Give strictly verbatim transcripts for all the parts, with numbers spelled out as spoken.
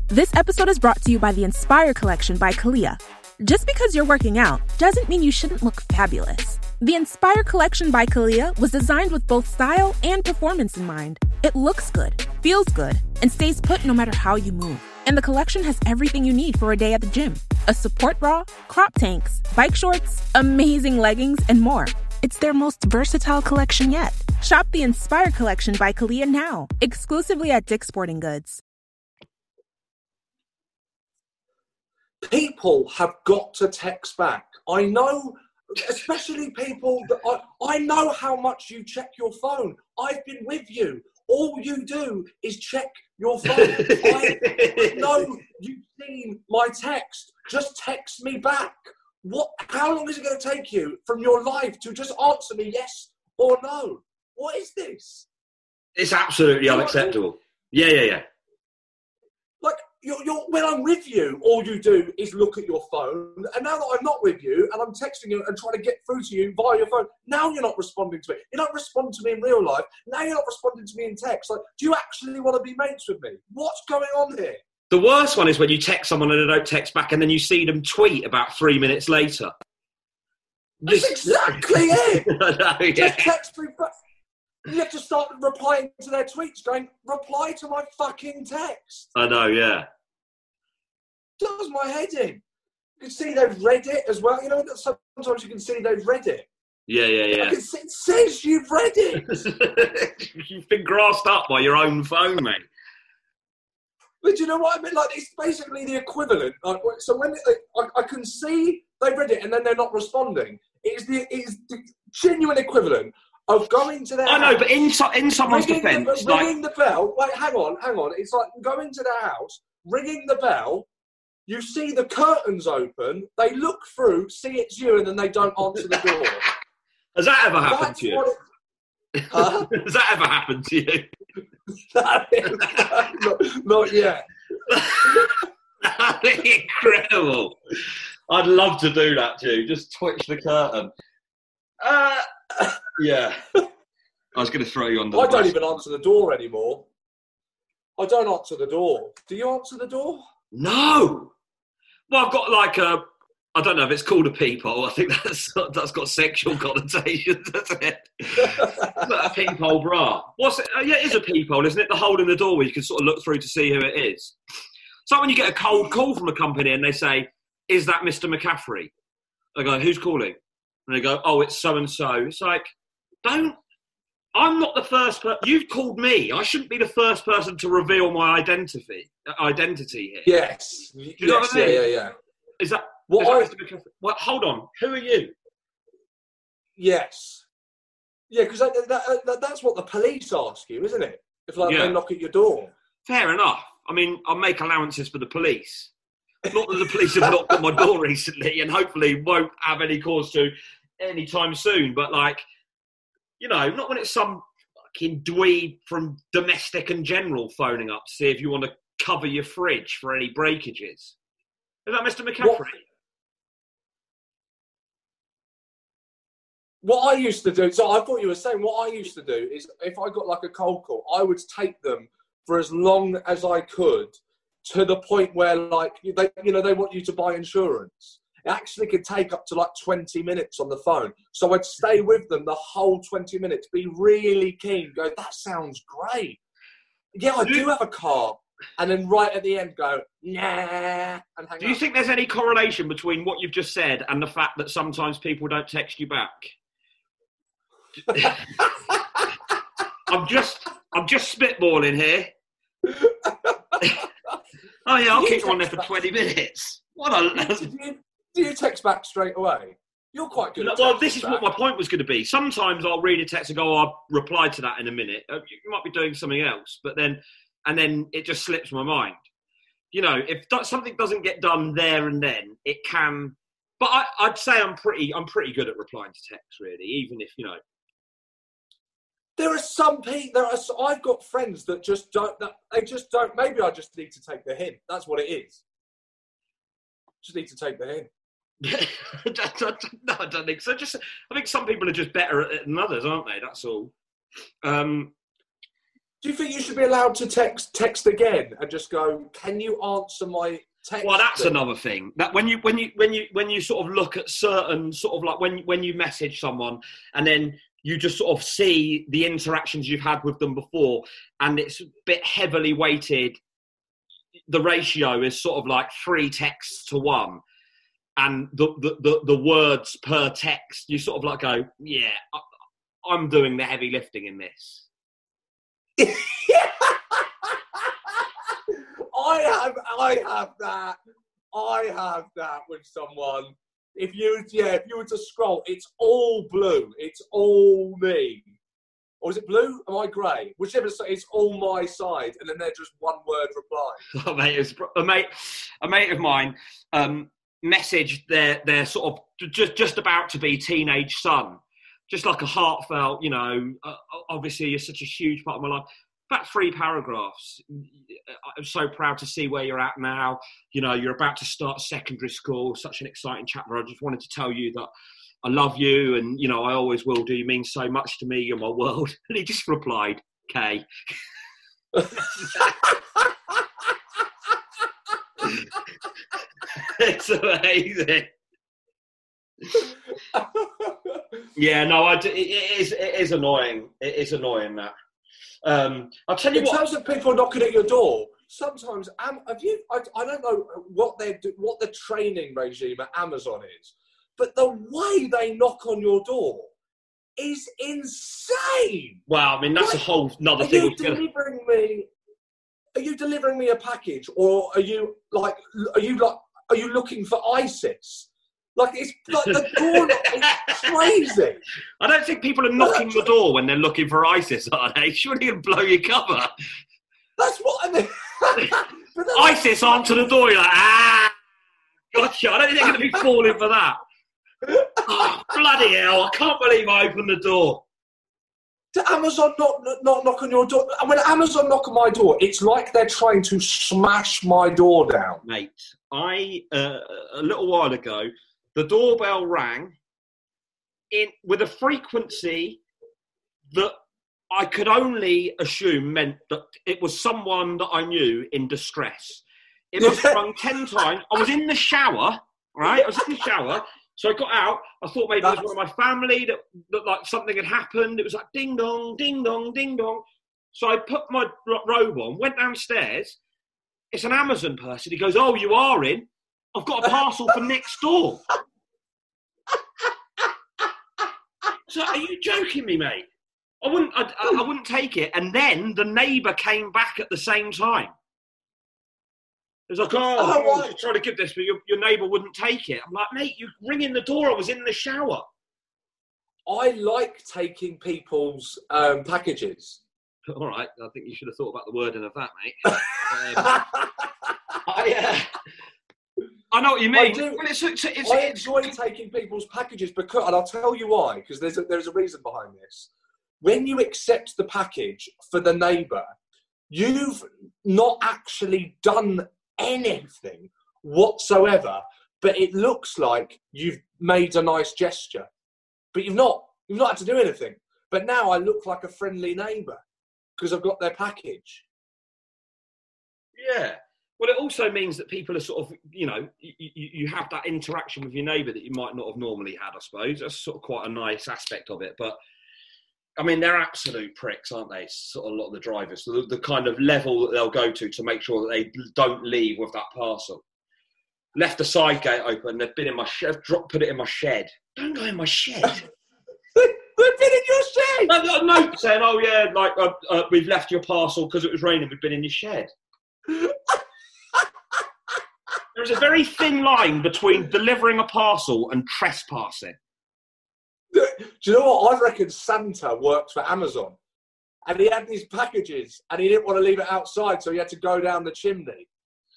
This episode is brought to you by the Inspire Collection by Kalia. Just because you're working out doesn't mean you shouldn't look fabulous. The Inspire Collection by Kalia was designed with both style and performance in mind. It looks good, feels good, and stays put no matter how you move. And the collection has everything you need for a day at the gym. A support bra, crop tanks, bike shorts, amazing leggings, and more. It's their most versatile collection yet. Shop the Inspire Collection by Kalia now, exclusively at Dick's Sporting Goods. People have got to text back. I know, especially people that I, I know how much you check your phone. I've been with you. All you do is check your phone. I, I know you've seen my text. Just text me back. What? How long is it going to take you from your life to just answer me yes or no? What is this? It's absolutely unacceptable. Yeah, yeah, yeah. Like, you're, you're, when I'm with you, all you do is look at your phone. And now that I'm not with you and I'm texting you and trying to get through to you via your phone, now you're not responding to me. You don't respond to me in real life. Now you're not responding to me in text. Like, do you actually want to be mates with me? What's going on here? The worst one is when you text someone and they don't text back and then you see them tweet about three minutes later. That's Just... exactly it. I know, yeah. Just text me back. You have to start replying to their tweets going, reply to my fucking text. I know, yeah. Does my head in. You can see they've read it as well. You know, sometimes you can see they've read it. Yeah, yeah, yeah. Like, it says you've read it. You've been grassed up by your own phone, mate. But do you know what I mean? Like, it's basically the equivalent. Like, so when I, I can see they've read it and then they're not responding, it's the, it's the genuine equivalent of going to their I house, know, but in, so, in someone's ringing defence... The, like... ringing the bell. Wait, hang on, hang on. It's like going to their house, ringing the bell, you see the curtains open, they look through, see it's you, and then they don't answer the door. Has that ever happened That's to you? It, huh? Has that ever happened to you? not, not yet. That'd be incredible. I'd love to do that too. Just twitch the curtain. Uh, yeah. I was going to throw you on the I don't bus. even answer the door anymore. I don't answer the door. Do you answer the door? No. Well, I've got like a, I don't know if it's called a peephole. I think that's that's got sexual connotations, doesn't it? A peephole bra. What's it? Uh, yeah, it is a peephole, isn't it? The hole in the door where you can sort of look through to see who it is. It's like when you get a cold call from a company and they say, is that Mister McCaffrey? They go, who's calling? And they go, oh, it's so-and-so. It's like, don't, I'm not the first person, you've called me. I shouldn't be the first person to reveal my identity identity here. Yes. Do you know yes, what I mean? yeah, yeah, yeah. Is that, What is that I, Mister McCaffrey? Well, hold on. Who are you? Yes. Yeah, because that, that, that, that's what the police ask you, isn't it? If like Yeah. they knock at your door. Fair enough. I mean, I'll make allowances for the police. Not that the police have knocked at my door recently and hopefully won't have any cause to anytime soon, but like, you know, not when it's some fucking dweeb from Domestic and General phoning up to see if you want to cover your fridge for any breakages. Is that Mister McCaffrey? What, what I used to do, so I thought you were saying, what I used to do is if I got like a cold call, I would take them for as long as I could to the point where like, they, you know, they want you to buy insurance. It actually could take up to like twenty minutes on the phone. So I'd stay with them the whole twenty minutes, be really keen, go, that sounds great. Yeah, I do have a car. And then right at the end go, nah, and hang Do you up. think there's any correlation between what you've just said and the fact that sometimes people don't text you back? I'm just, I'm just spitballing here. Oh yeah, I'll Do you keep you on there text for back? twenty minutes. What a... do, you, do you text back straight away? You're quite good at Well, texting this is back. what my point was going to be. Sometimes I'll read a text and go, oh, I'll reply to that in a minute. Uh, You might be doing something else, but then, and then it just slips my mind. You know, if do- something doesn't get done there and then, it can. But I, I'd say I'm pretty, I'm pretty good at replying to text, really. Even if you know. There are some people. There are. I've got friends that just don't. That they just don't. Maybe I just need to take the hint. That's what it is. Just need to take the hint. No, I don't think so. Just, I think some people are just better at it than others, aren't they? That's all. Um, Do you think you should be allowed to text text again and just go, can you answer my text? Well, that's thing? another thing. That when you when you when you when you sort of look at certain sort of like when when you message someone and then you just sort of see the interactions you've had with them before, and it's a bit heavily weighted. The ratio is sort of like three texts to one, and the the the, the words per text, you sort of like go, yeah, I, I'm doing the heavy lifting in this. I have, I have that. I have that with someone. If you, yeah, if you were to scroll, it's all blue. It's all me. Or is it blue? Am I grey? Whichever. It's all my side, and then they're just one word reply. Oh, mate, it was, a mate, a mate of mine um, messaged their their sort of just just about to be teenage son, just like a heartfelt, you know. Uh, obviously, you're such a huge part of my life. About three paragraphs. I'm so proud to see where you're at now. You know, you're about to start secondary school. Such an exciting chapter. I just wanted to tell you that I love you, and you know, I always will do. You mean so much to me. You're my world. And he just replied, "K." It's amazing. Yeah, no, I do, it, it is. It is annoying. It is annoying that. Um, I'll tell you in what. In terms of people knocking at your door, sometimes um, have you? I, I don't know what they what the training regime at Amazon is, but the way they knock on your door is insane. Wow, I mean that's like, a whole another are thing. You delivering me? Are you delivering me a package, or are you like? Are you like? Are you looking for ISIS? Like, it's like the door is crazy. I don't think people are knocking the door when they're looking for ISIS, are they? Surely you'll blow your cover. That's what I mean. ISIS answer the door, you're like, ah, gotcha. I don't think they're going to be falling for that. Oh, bloody hell, I can't believe I opened the door. To Amazon not, not knock on your door. And when Amazon knock on my door, it's like they're trying to smash my door down. Mate, I, uh, a little while ago, the doorbell rang in with a frequency that I could only assume meant that it was someone that I knew in distress. It must have rung ten times. I was in the shower, right? I was in the shower. So I got out. I thought maybe That's... it was one of my family that, that like something had happened. It was like ding dong, ding dong, ding dong. So I put my robe on, went downstairs. It's an Amazon person. He goes, "Oh, you are in? I've got a parcel for next door." So, are you joking me, mate? I wouldn't. I, I wouldn't take it. And then the neighbour came back at the same time. It was like, "Oh, oh I was trying to give this, but your, your neighbour wouldn't take it." I'm like, "Mate, you ringing the door. I was in the shower." I like taking people's um, packages. All right, I think you should have thought about the wording of that, mate. um, I. Uh, I know what you mean. I, do, well, it's, it's, it's, I it's, enjoy taking people's packages because, and I'll tell you why, because there's a, there's a reason behind this. When you accept the package for the neighbour, you've not actually done anything whatsoever, but it looks like you've made a nice gesture. But you've not. You've not had to do anything. But now I look like a friendly neighbour because I've got their package. Yeah. Well, it also means that people are sort of, you know, you, you have that interaction with your neighbour that you might not have normally had, I suppose. That's sort of quite a nice aspect of it. But, I mean, they're absolute pricks, aren't they? Sort of a lot of the drivers. The, the kind of level that they'll go to to make sure that they don't leave with that parcel. Left the side gate open. They've been in my shed. Dropped, put it in my shed. Don't go in my shed. They've been in your shed? No, no, no saying, oh, yeah, like, uh, uh, we've left your parcel because it was raining. We've been in your shed. There's a very thin line between delivering a parcel and trespassing. Do you know what? I reckon Santa worked for Amazon. And he had these packages and he didn't want to leave it outside, so he had to go down the chimney.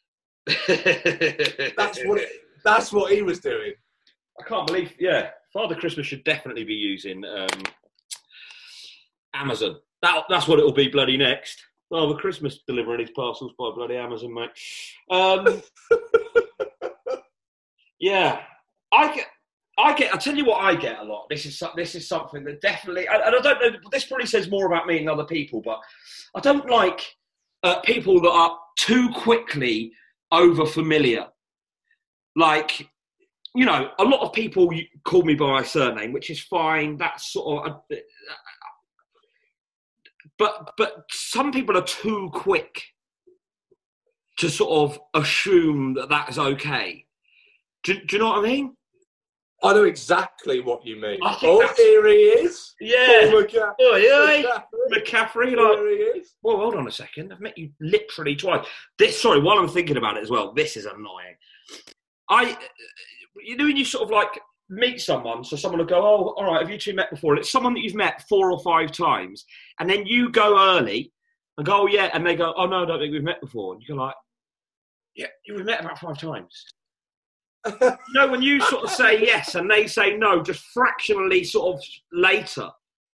That's what it, that's what he was doing. I can't believe, yeah, Father Christmas should definitely be using um, Amazon. That, that's what it'll be bloody next. Father Christmas delivering his parcels by bloody Amazon, mate. Um, yeah, I, I get. I tell you what, I get a lot. This is so- this is something that definitely, and, and I don't know. This probably says more about me than other people, but I don't like uh, people that are too quickly over familiar. Like, you know, a lot of people call me by my surname, which is fine. That's sort of, uh, but but some people are too quick to sort of assume that that is okay. Do, do you know what I mean? I know exactly what you mean. Oh, that's... here he is. Yeah. Paul McCaffrey. Oh, yeah. McCaffrey. Like, here he is. Well, hold on a second. I've met you literally twice. This, sorry, while I'm thinking about it as well, this is annoying. I, you know, when you sort of like meet someone, so someone will go, oh, all right, have you two met before? And it's someone that you've met four or five times, and then you go early and go, oh, yeah, and they go, oh, no, I don't think we've met before. And you go like, yeah, you've met about five times. You know, when you sort of say yes and they say no, just fractionally sort of later.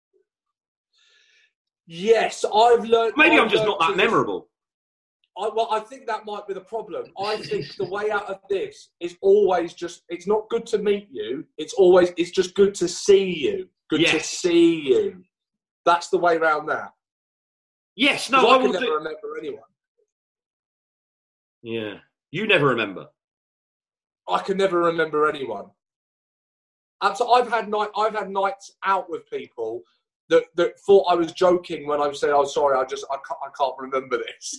Yes, I've learned. Maybe I've I'm just learned not that memorable. I, well, I think that might be the problem. I think the way out of this is always just, it's not good to meet you. It's always, it's just good to see you. Good yes. to see you. That's the way around that. Yes, no, I, I will can never do... remember anyone. Yeah, you never remember. I can never remember anyone. And so I've had night, I've had nights out with people that, that thought I was joking when I said, "Oh, sorry, I just I can't, I can't remember this."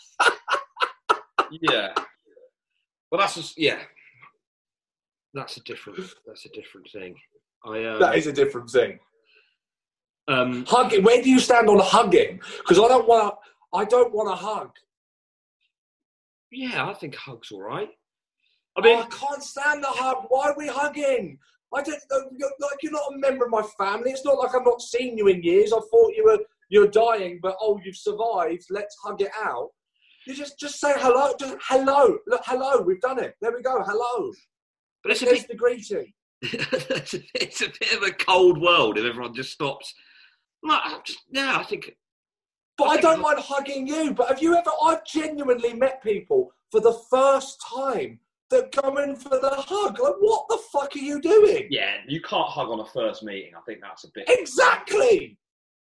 Yeah. Well, that's just yeah. That's a different. That's a different thing. I. Um, that is a different thing. Um, hugging. Where do you stand on hugging? Because I don't want. I don't want to hug. Yeah, I think hugs all right. I mean, oh, I can't stand the hug. Why are we hugging? I don't you're, like you're not a member of my family. It's not like I've not seen you in years. I thought you were you're dying, but oh, you've survived. Let's hug it out. You just just say hello. Just hello. Look, hello. We've done it. There we go. Hello. But it's a There's bit, the greeting. it's, a, it's a bit of a cold world if everyone just stops. Like, just, yeah, I think. But I, I don't mind hugging you. But have you ever? I've genuinely met people for the first time that come in for the hug. Like, what the fuck are you doing? Yeah, you can't hug on a first meeting. I think that's a bit... Exactly!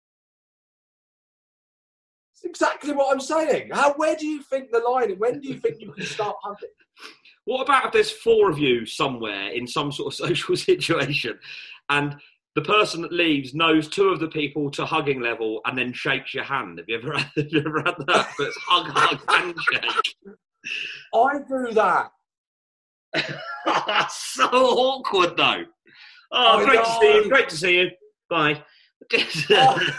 It's exactly what I'm saying. How? Where do you think the line is? When do you think you can start hugging? What about if there's four of you somewhere in some sort of social situation and the person that leaves knows two of the people to hugging level and then shakes your hand? Have you ever, have you ever had that? But it's hug, hug, handshake. I do that. That's so awkward, though. Oh, I great know. to see you. Great to see you. Bye. Oh.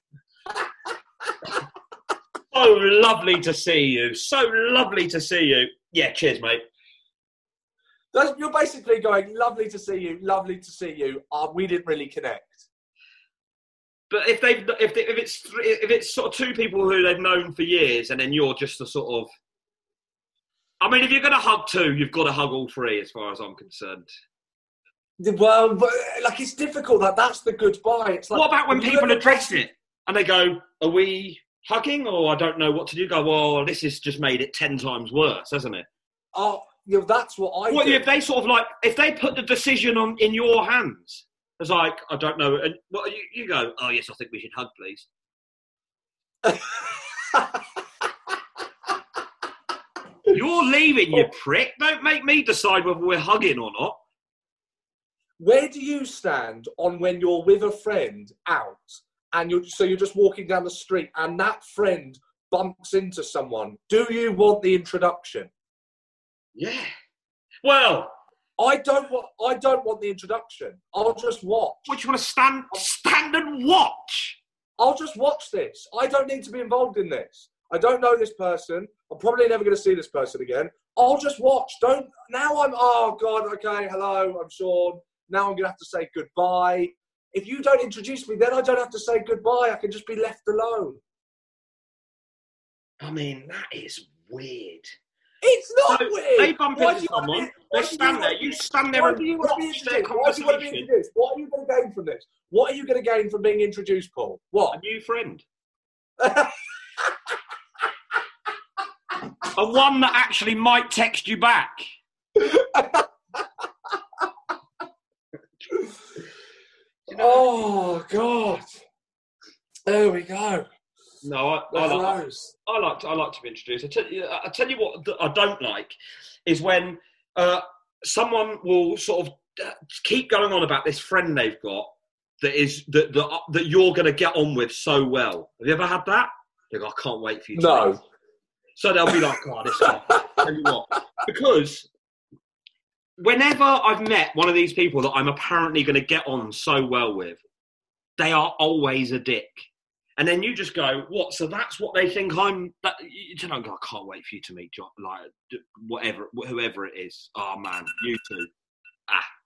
So lovely to see you. So lovely to see you. Yeah, cheers, mate. That's, you're basically going, lovely to see you, lovely to see you. Uh, we didn't really connect. But if they've, if they, if it's if it's sort of two people who they've known for years, and then you're just a sort of, I mean, if you're going to hug two, you've got to hug all three, as far as I'm concerned. Well, but, like, it's difficult. That that's the goodbye. It's like, what about when people address it and they go, "Are we hugging?" Or I don't know what to do. Go, well, this has just made it ten times worse, hasn't it? Oh, you know, that's what I. What do. if they sort of like if they put the decision on in your hands? It's like, I don't know, and what you, you go, "Oh yes, I think we should hug, please." You're leaving, you prick. Don't make me decide whether we're hugging or not. Where do you stand on when you're with a friend out and you're so you're just walking down the street and that friend bumps into someone? Do you want the introduction? Yeah. Well, I don't want. I don't want the introduction. I'll just watch. What, you want to stand, stand and watch? I'll just watch this. I don't need to be involved in this. I don't know this person. I'm probably never going to see this person again. I'll just watch. Don't. Now I'm. Oh God. Okay. Hello. I'm Sean. Now I'm going to have to say goodbye. If you don't introduce me, then I don't have to say goodbye. I can just be left alone. I mean, that is weird. It's not so weird. They bump why into someone. Be, they stand there. You stand there why and do you want to be watch their introduced? Why do you want to be conversation. introduced? What are you going to gain from this? What are you going to gain from being introduced, Paul? What? A new friend. And one that actually might text you back. Oh God! There we go. No, I, I, like, I like to, I like to be introduced. I tell you, I tell you what I don't like is when uh, someone will sort of keep going on about this friend they've got that is that that, that you're going to get on with so well. Have you ever had that? They go, I can't wait for you to No. meet. So they'll be like, oh, this guy. Tell you what, because whenever I've met one of these people that I'm apparently going to get on so well with, they are always a dick. And then you just go, what? So that's what they think I'm... That, you don't go, I can't wait for you to meet John, like, whatever, whoever it is. Oh, man, you two. Ah,